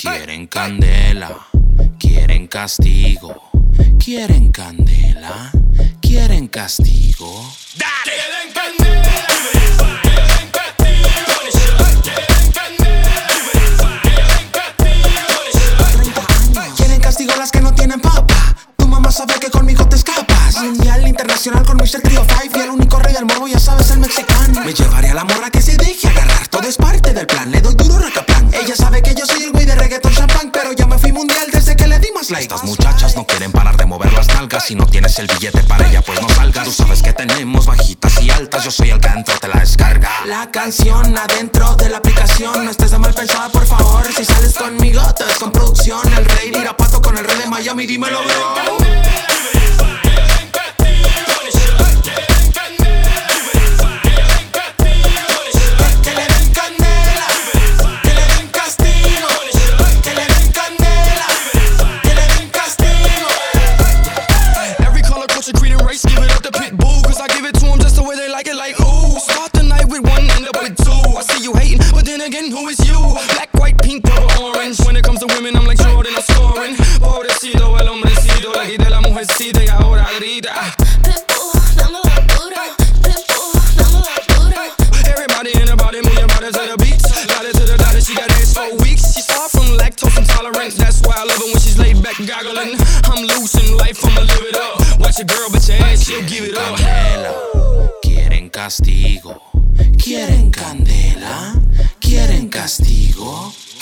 Quieren candela, quieren castigo. Quieren candela, quieren castigo. Dale. Quieren candela, quieren castigo. Quieren candela, quieren castigo. Quieren castigo las que no tienen papa. Tu mamá sabe que conmigo te escapas. Mundial internacional con Mr. Trio 5. Y el único rey del morbo, ya sabes, el mexicano. Me llevaré a la morra que se deje agarrar. Todo es parte del plan, le doy duro racaplan. Ella sabe que yo soy el güey de reggaeton champán, pero ya me fui mundial desde que le di más like. Estas muchachas no quieren parar de mover las nalgas. Si no tienes el billete para ella, pues no salgas. Tú sabes que tenemos bajitas y altas. Yo soy el que adentro te la descarga. La canción adentro de la aplicación. No estés de mal pensada, por favor. Si sales conmigo, te ves con producción. El rey de Irapuato con el rey de Miami, dímelo, bro. Give it up to Pitbull, cause I give it to them just the way they like it, like ooh. Start the night with one, end up with two. I see you hating, but then again, who is you? Black, white, pink, purple, orange. When it comes to women, I'm like Jordan, I'm scoring. Pobrecito, el hombrecito, le quité la mujercita y ahora grita. Pitbull, dame la dura. Pitbull, dame la dura. Everybody in the body, move your body to the beats. Got it to the dotted, she got ass for weeks. She's far from lactose intolerant, that's why I love her when she's laid back goggling. I'm loose in life, I'ma live it up. Watch your girl, but your ass, she'll give it up. Candela, quieren castigo. Quieren candela, quieren castigo.